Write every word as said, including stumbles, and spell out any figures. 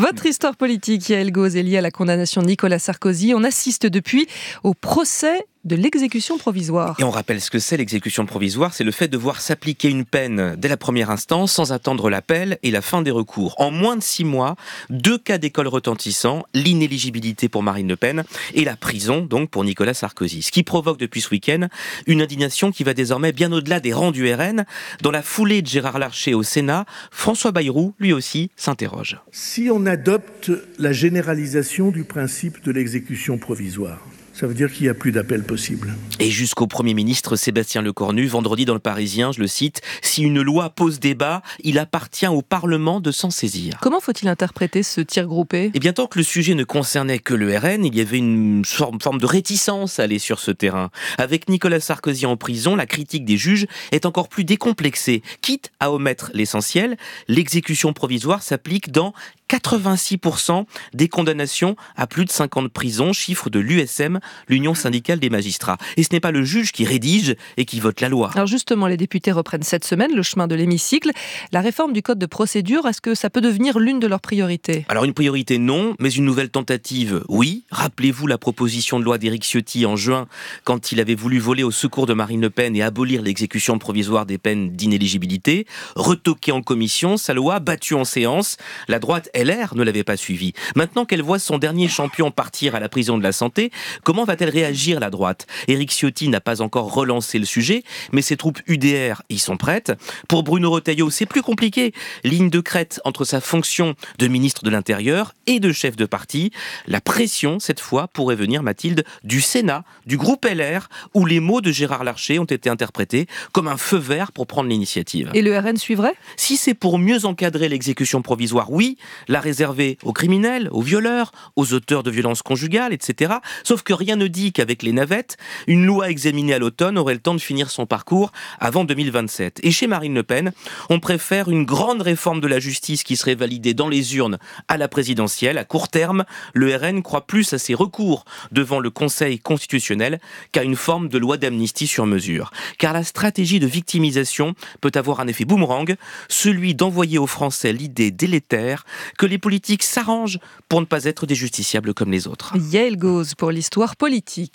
Votre histoire politique, Yael Gauz, est liée à la condamnation de Nicolas Sarkozy. On assiste depuis au procès de l'exécution provisoire. Et on rappelle ce que c'est l'exécution provisoire, c'est le fait de voir s'appliquer une peine dès la première instance sans attendre l'appel et la fin des recours. En moins de six mois, deux cas d'école retentissants, l'inéligibilité pour Marine Le Pen et la prison donc pour Nicolas Sarkozy. Ce qui provoque depuis ce week-end une indignation qui va désormais bien au-delà des rangs du R N. Dans la foulée de Gérard Larcher au Sénat, François Bayrou, lui aussi, s'interroge. Si on adopte la généralisation du principe de l'exécution provisoire, ça veut dire qu'il n'y a plus d'appel possible. Et jusqu'au Premier ministre Sébastien Lecornu, vendredi dans Le Parisien, je le cite, « Si une loi pose débat, il appartient au Parlement de s'en saisir ». Comment faut-il interpréter ce tir groupé ? Et bien tant que le sujet ne concernait que le R N, il y avait une forme de réticence à aller sur ce terrain. Avec Nicolas Sarkozy en prison, la critique des juges est encore plus décomplexée. Quitte à omettre l'essentiel, l'exécution provisoire s'applique dans quatre-vingt-six pour cent des condamnations à plus de cinq ans de prison, chiffre de l'U S M, l'Union syndicale des magistrats. Et ce n'est pas le juge qui rédige et qui vote la loi. Alors justement, les députés reprennent cette semaine le chemin de l'hémicycle. La réforme du code de procédure, est-ce que ça peut devenir l'une de leurs priorités ? Alors une priorité non, mais une nouvelle tentative oui. Rappelez-vous la proposition de loi d'Éric Ciotti en juin, quand il avait voulu voler au secours de Marine Le Pen et abolir l'exécution provisoire des peines d'inéligibilité. Retoquée en commission, sa loi battue en séance. La droite L R ne l'avait pas suivie. Maintenant qu'elle voit son dernier champion partir à la prison de la santé, comment va-t-elle réagir, la droite ? Éric Ciotti n'a pas encore relancé le sujet, mais ses troupes U D R y sont prêtes. Pour Bruno Retailleau, c'est plus compliqué. Ligne de crête entre sa fonction de ministre de l'Intérieur et de chef de parti. La pression, cette fois, pourrait venir, Mathilde, du Sénat, du groupe L R, où les mots de Gérard Larcher ont été interprétés comme un feu vert pour prendre l'initiative. Et le R N suivrait ? Si c'est pour mieux encadrer l'exécution provisoire, oui, la réserver aux criminels, aux violeurs, aux auteurs de violences conjugales, et cetera. Sauf que rien ne dit qu'avec les navettes, une loi examinée à l'automne aurait le temps de finir son parcours avant deux mille vingt-sept. Et chez Marine Le Pen, on préfère une grande réforme de la justice qui serait validée dans les urnes à la présidentielle. À court terme, le R N croit plus à ses recours devant le Conseil constitutionnel qu'à une forme de loi d'amnistie sur mesure. Car la stratégie de victimisation peut avoir un effet boomerang, celui d'envoyer aux Français l'idée délétère que les politiques s'arrangent pour ne pas être des justiciables comme les autres. Yael Gauz pour l'histoire politique.